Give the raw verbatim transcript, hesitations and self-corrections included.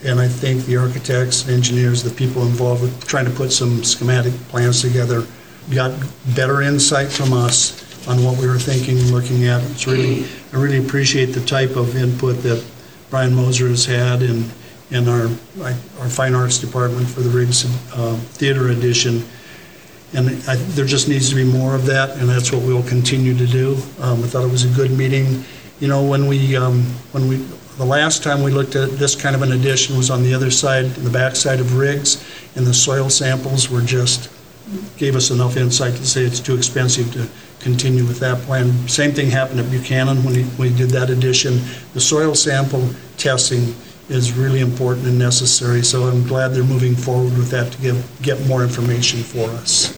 and I think the architects, engineers, the people involved with trying to put some schematic plans together got better insight from us on what we were thinking and looking at. It's really, I really appreciate the type of input that Brian Moser has had in, in our, our fine arts department for the Riggs uh, Theater Edition. And I, there just needs to be more of that, and that's what we'll continue to do. Um, I thought it was a good meeting. You know, when we, um, when we, the last time we looked at this kind of an addition was on the other side, the back side of Riggs, and the soil samples were just, gave us enough insight to say it's too expensive to continue with that plan. Same thing happened at Buchanan when we, when we did that addition. The soil sample testing is really important and necessary, so I'm glad they're moving forward with that to give, get more information for us.